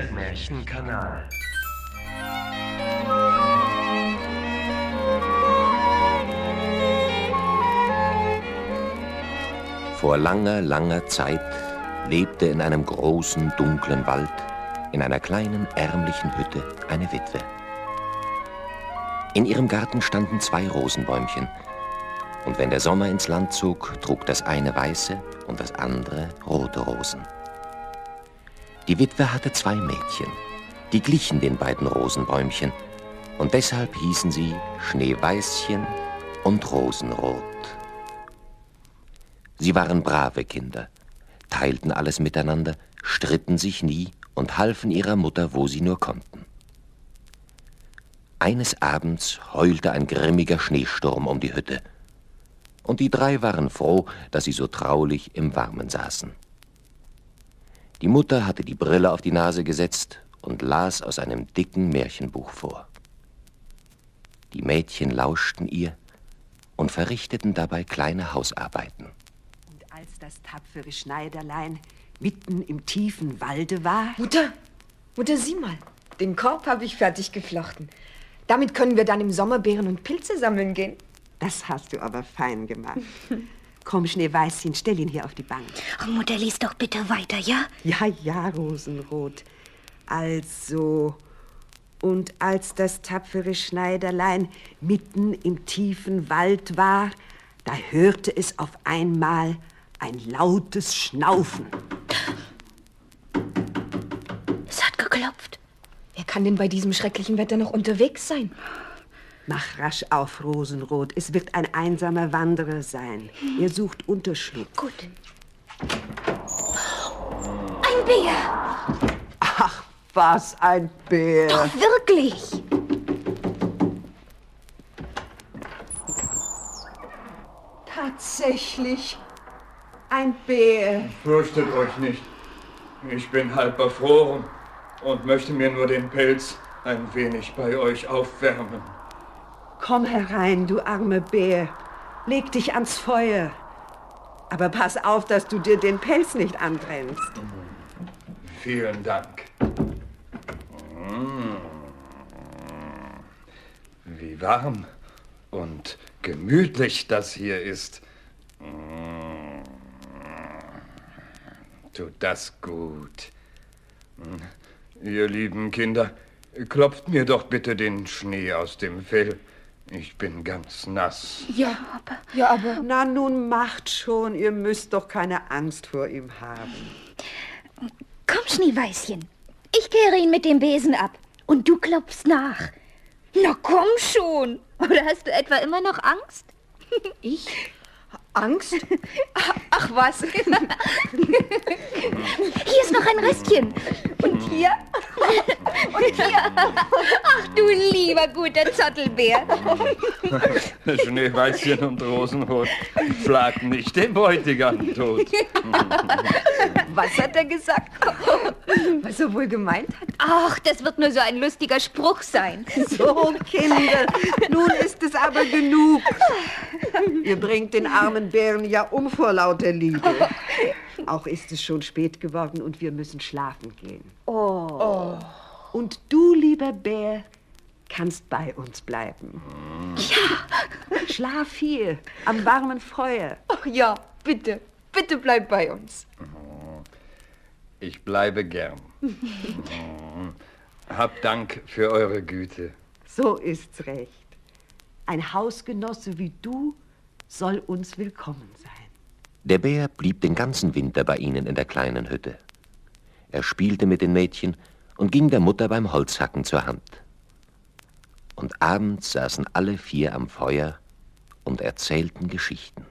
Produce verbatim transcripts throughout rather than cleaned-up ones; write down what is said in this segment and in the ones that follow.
Märchenkanal. Vor langer, langer Zeit lebte in einem großen, dunklen Wald, in einer kleinen, ärmlichen Hütte, eine Witwe. In ihrem Garten standen zwei Rosenbäumchen. Und wenn der Sommer ins Land zog, trug das eine weiße und das andere rote Rosen. Die Witwe hatte zwei Mädchen, die glichen den beiden Rosenbäumchen. Und deshalb hießen sie Schneeweißchen und Rosenrot. Sie waren brave Kinder, teilten alles miteinander, stritten sich nie und halfen ihrer Mutter, wo sie nur konnten. Eines Abends heulte ein grimmiger Schneesturm um die Hütte. Und die drei waren froh, dass sie so traulich im Warmen saßen. Die Mutter hatte die Brille auf die Nase gesetzt und las aus einem dicken Märchenbuch vor. Die Mädchen lauschten ihr und verrichteten dabei kleine Hausarbeiten. Und als das tapfere Schneiderlein mitten im tiefen Walde war... Mutter, Mutter, sieh mal, den Korb habe ich fertig geflochten. Damit können wir dann im Sommer Beeren und Pilze sammeln gehen. Das hast du aber fein gemacht. Komm, Schneeweißchen, stell ihn hier auf die Bank. Oh, Mutter, lies doch bitte weiter, ja? Ja, ja, Rosenrot. Also, und als das tapfere Schneiderlein mitten im tiefen Wald war, da hörte es auf einmal ein lautes Schnaufen. Es hat geklopft. Wer kann denn bei diesem schrecklichen Wetter noch unterwegs sein? Mach rasch auf, Rosenrot. Es wird ein einsamer Wanderer sein. Er sucht Unterschlupf. Gut. Ein Bär. Ach, was ein Bär. Doch wirklich. Tatsächlich ein Bär. Fürchtet euch nicht. Ich bin halb erfroren und möchte mir nur den Pelz ein wenig bei euch aufwärmen. Komm herein, du armer Bär. Leg dich ans Feuer. Aber pass auf, dass du dir den Pelz nicht anbrennst. Vielen Dank. Wie warm und gemütlich das hier ist. Tut das gut. Ihr lieben Kinder, klopft mir doch bitte den Schnee aus dem Fell. Ich bin ganz nass. Ja, aber... Ja, aber... Na, nun macht schon. Ihr müsst doch keine Angst vor ihm haben. Komm, Schneeweißchen. Ich kehre ihn mit dem Besen ab. Und du klopfst nach. Na, komm schon. Oder hast du etwa immer noch Angst? Ich? Angst? Ach, was? Hier ist noch ein Restchen. Und hier? Und hier? Ach, du lieber guter Zottelbär. Schneeweißchen und Rosenrot schlagen nicht den Bräutigam tot. Was hat er gesagt? Was er wohl gemeint hat? Ach, das wird nur so ein lustiger Spruch sein. So, Kinder, nun ist es aber genug. Ihr bringt den armen Bären ja um vor lauter Liebe. Auch ist es schon spät geworden und wir müssen schlafen gehen. Oh. Oh. Und du, lieber Bär, kannst bei uns bleiben. Ja. Schlaf hier, am warmen Feuer. Ach ja, bitte, bitte bleib bei uns. Ich bleibe gern. Habt Dank für eure Güte. So ist's recht. Ein Hausgenosse wie du soll uns willkommen sein. Der Bär blieb den ganzen Winter bei ihnen in der kleinen Hütte. Er spielte mit den Mädchen und ging der Mutter beim Holzhacken zur Hand. Und abends saßen alle vier am Feuer und erzählten Geschichten.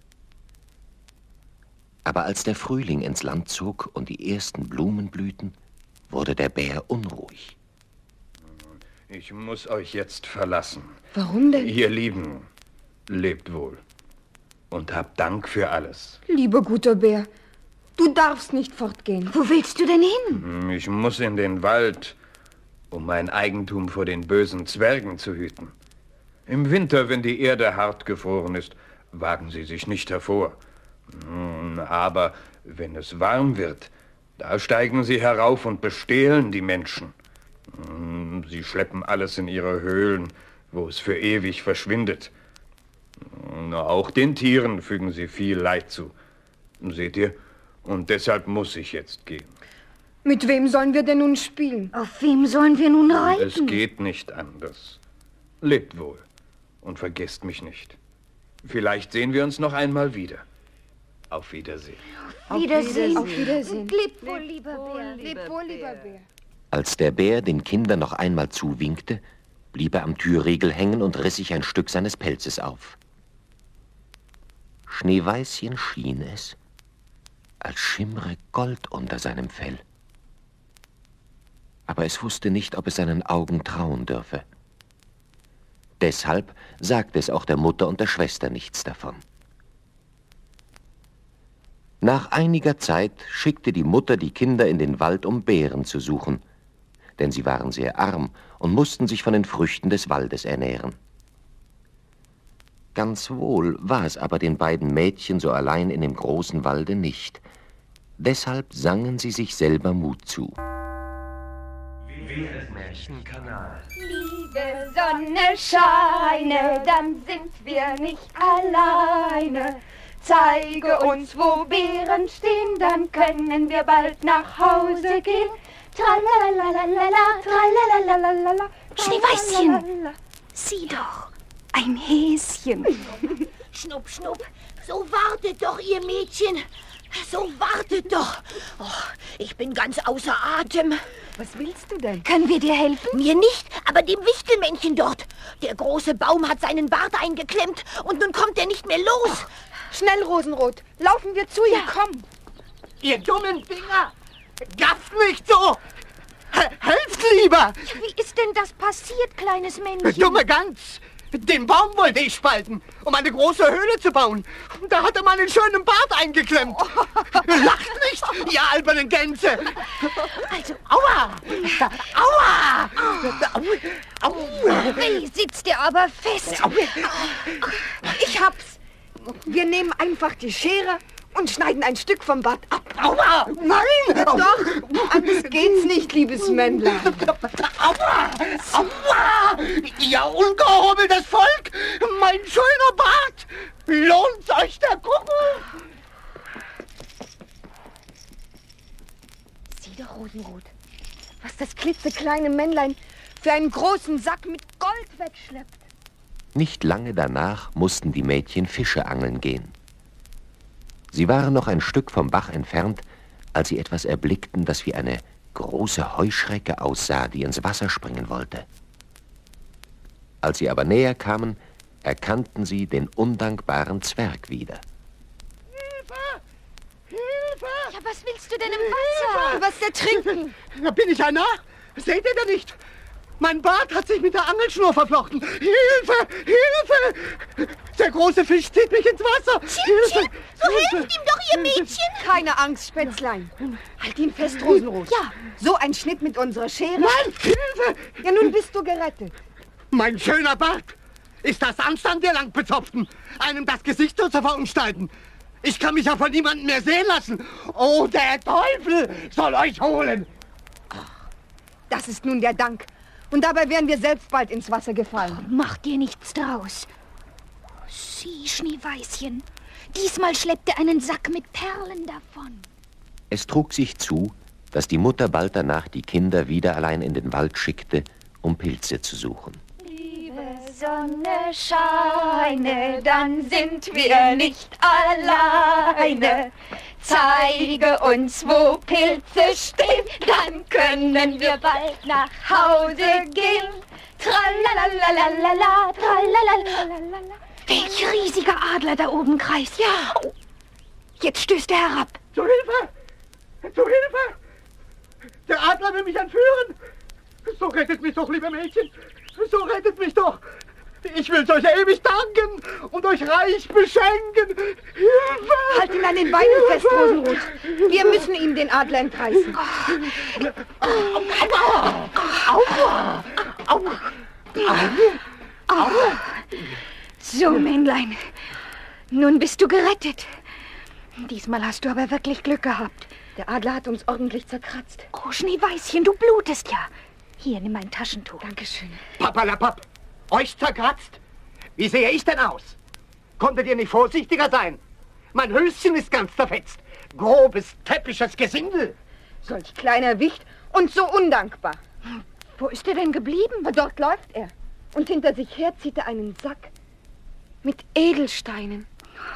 Aber als der Frühling ins Land zog und die ersten Blumen blühten, wurde der Bär unruhig. Ich muss euch jetzt verlassen. Warum denn? Ihr Lieben, lebt wohl. Und habt Dank für alles. Lieber guter Bär, du darfst nicht fortgehen. Wo willst du denn hin? Ich muss in den Wald, um mein Eigentum vor den bösen Zwergen zu hüten. Im Winter, wenn die Erde hart gefroren ist, wagen sie sich nicht hervor. Aber wenn es warm wird, Da steigen sie herauf und bestehlen die Menschen. Sie schleppen alles in ihre Höhlen, wo es für ewig verschwindet. Auch den Tieren fügen sie viel Leid zu. Seht ihr? Und deshalb muss ich jetzt gehen. Mit wem sollen wir denn nun spielen? Auf wem sollen wir nun reiten? Es geht nicht anders. Lebt wohl und vergesst mich nicht. Vielleicht sehen wir uns noch einmal wieder. Auf Wiedersehen. Auf Wiedersehen. Auf Wiedersehen. Und leb wohl, lieber Bär. Leb wohl, lieber Bär. Als der Bär den Kindern noch einmal zuwinkte, blieb er am Türriegel hängen und riss sich ein Stück seines Pelzes auf. Schneeweißchen schien es, als schimmere Gold unter seinem Fell. Aber es wusste nicht, ob es seinen Augen trauen dürfe. Deshalb sagte es auch der Mutter und der Schwester nichts davon. Nach einiger Zeit schickte die Mutter die Kinder in den Wald, um Beeren zu suchen, denn sie waren sehr arm und mussten sich von den Früchten des Waldes ernähren. Ganz wohl war es aber den beiden Mädchen so allein in dem großen Walde nicht. Deshalb sangen sie sich selber Mut zu. Märchenkanal. Liebe Sonne scheine, dann sind wir nicht alleine. Zeige uns, wo Beeren stehen, dann können wir bald nach Hause gehen. Tralalalala, tralalalala. Schneeweißchen, sieh doch, ein Häschen. Schnupp, schnupp, so wartet doch, ihr Mädchen. So wartet doch. Oh, ich bin ganz außer Atem. Was willst du denn? Können wir dir helfen? Mir nicht, aber dem Wichtelmännchen dort. Der große Baum hat seinen Bart eingeklemmt und nun kommt er nicht mehr los. Schnell, Rosenrot, laufen wir zu ihr, komm. Ihr dummen Dinger! Gafft nicht so! H helft lieber! Wie ist denn das passiert, kleines Männchen? Dumme Gans! Den Baum wollte ich spalten, um eine große Höhle zu bauen. Da hat er meinen schönen Bart eingeklemmt. Lacht nicht, ihr albernen Gänse! Also, Aua! Aua! Au! wie sitzt der aber fest? Ich hab's. Wir nehmen einfach die Schere und schneiden ein Stück vom Bart ab. Aua! Nein! Doch, anders geht's nicht, liebes Männlein. Aua! Aua! Ihr ungehobeltes Volk! Mein schöner Bart! Lohnt euch der Kuckuck? Sieh doch, Rosenrot, was das klitzekleine Männlein für einen großen Sack mit Gold wegschleppt. Nicht lange danach mussten die Mädchen Fische angeln gehen. Sie waren noch ein Stück vom Bach entfernt, als sie etwas erblickten, das wie eine große Heuschrecke aussah, die ins Wasser springen wollte. Als sie aber näher kamen, erkannten sie den undankbaren Zwerg wieder. Hilfe! Hilfe! Ja, was willst du denn im Wasser? Was der trinken? Da bin ich ein Narr. Seht ihr denn nicht? Mein Bart hat sich mit der Angelschnur verflochten. Hilfe! Hilfe! Der große Fisch zieht mich ins Wasser. Hilfe! So helft ihm doch, ihr Mädchen. Keine Angst, Spätzlein. Halt ihn fest, Rosenrot. Ja. So ein Schnitt mit unserer Schere. Nein! Hilfe! Ja, nun bist du gerettet. Mein schöner Bart! Ist das Anstand der Langbezopften, einem das Gesicht so zu verunstalten? Ich kann mich ja von niemandem mehr sehen lassen. Oh, der Teufel soll euch holen! Das ist nun der Dank. Und dabei wären wir selbst bald ins Wasser gefallen. Mach dir nichts draus. Sieh, Schneeweißchen, diesmal schleppt er einen Sack mit Perlen davon. Es trug sich zu, dass die Mutter bald danach die Kinder wieder allein in den Wald schickte, um Pilze zu suchen. Liebe Sonne scheine, dann sind wir nicht alleine. Zeige uns, wo Pilze stehen, dann können wir bald nach Hause gehen. Tralalalala, tralalalala. Welch riesiger Adler da oben kreist. Ja. Oh, jetzt stößt er herab. Zu Hilfe! Zu Hilfe! Der Adler will mich entführen! So rettet mich doch, liebe Mädchen! So rettet mich doch! Ich will euch ewig danken und euch reich beschenken! Hilfe! Halt ihn an den Beinen fest, Rosenrot. Wir müssen ihm den Adler entreißen. Aua! Aua! Aua! Aua! So, Männlein, nun bist du gerettet. Diesmal hast du aber wirklich Glück gehabt. Der Adler hat uns ordentlich zerkratzt. Oh, Schneeweißchen, du blutest ja. Hier, nimm mein Taschentuch. Dankeschön. Papalapap, euch zerkratzt? Wie sehe ich denn aus? Konntet ihr nicht vorsichtiger sein? Mein Höschen ist ganz zerfetzt. Grobes, täppisches Gesindel. Solch kleiner Wicht und so undankbar. Wo ist er denn geblieben? Dort läuft er. Und hinter sich her zieht er einen Sack mit Edelsteinen.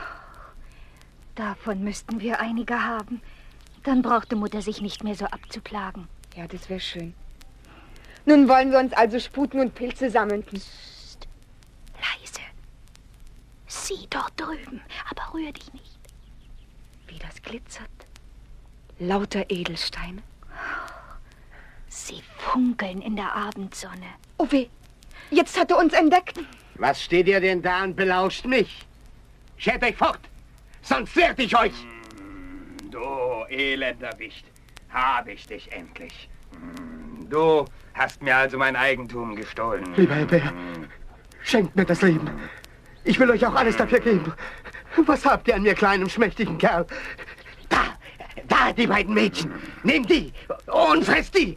Davon müssten wir einige haben. Dann brauchte Mutter sich nicht mehr so abzuplagen. Ja, das wäre schön. Nun wollen wir uns also sputen und Pilze sammeln. Psst. Leise. Sieh dort drüben, aber rühr dich nicht. Wie das glitzert. Lauter Edelsteine. Sie funkeln in der Abendsonne. Oh weh, jetzt hat er uns entdeckt. Was steht ihr denn da und belauscht mich? Schert euch fort, sonst werd ich euch. Du elender Wicht, hab ich dich endlich. Du hast mir also mein Eigentum gestohlen. Lieber Herr Bär, schenkt mir das Leben. Ich will euch auch alles dafür geben. Was habt ihr an mir, kleinem, schmächtigen Kerl? Da, da, die beiden Mädchen. Nehmt die und fresst die.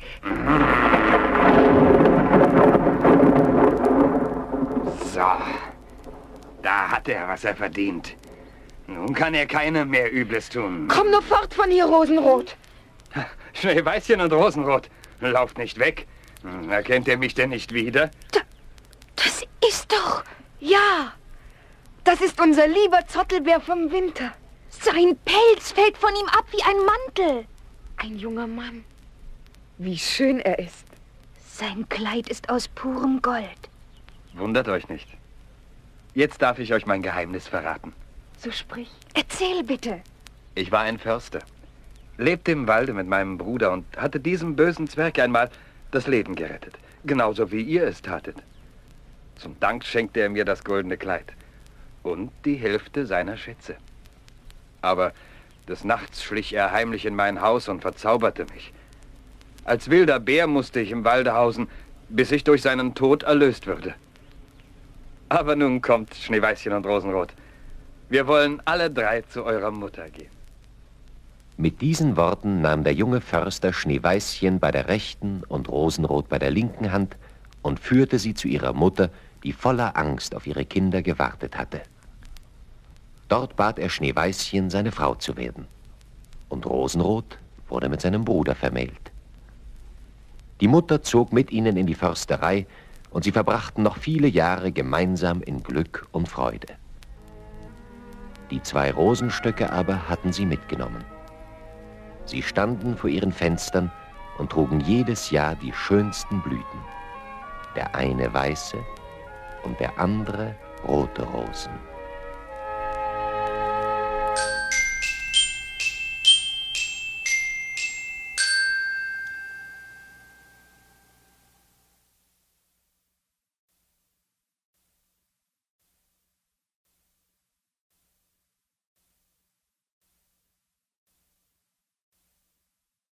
So, da hat er, was er verdient. Nun kann er keinem mehr Übles tun. Komm nur fort von hier, Rosenrot. Schneeweißchen und Rosenrot, lauft nicht weg. Erkennt ihr mich denn nicht wieder? Das ist doch... Ja, das ist unser lieber Zottelbär vom Winter. Sein Pelz fällt von ihm ab wie ein Mantel. Ein junger Mann. Wie schön er ist. Sein Kleid ist aus purem Gold. Wundert euch nicht. Jetzt darf ich euch mein Geheimnis verraten. So sprich. Erzähl bitte. Ich war ein Förster, lebte im Walde mit meinem Bruder und hatte diesem bösen Zwerg einmal das Leben gerettet. Genauso wie ihr es tatet. Zum Dank schenkte er mir das goldene Kleid und die Hälfte seiner Schätze. Aber des Nachts schlich er heimlich in mein Haus und verzauberte mich. Als wilder Bär musste ich im Walde hausen, bis ich durch seinen Tod erlöst würde. Aber nun kommt Schneeweißchen und Rosenrot. Wir wollen alle drei zu eurer Mutter gehen. Mit diesen Worten nahm der junge Förster Schneeweißchen bei der rechten und Rosenrot bei der linken Hand und führte sie zu ihrer Mutter, die voller Angst auf ihre Kinder gewartet hatte. Dort bat er Schneeweißchen, seine Frau zu werden. Und Rosenrot wurde mit seinem Bruder vermählt. Die Mutter zog mit ihnen in die Försterei und sie verbrachten noch viele Jahre gemeinsam in Glück und Freude. Die zwei Rosenstöcke aber hatten sie mitgenommen. Sie standen vor ihren Fenstern und trugen jedes Jahr die schönsten Blüten. Der eine weiße und der andere rote Rosen.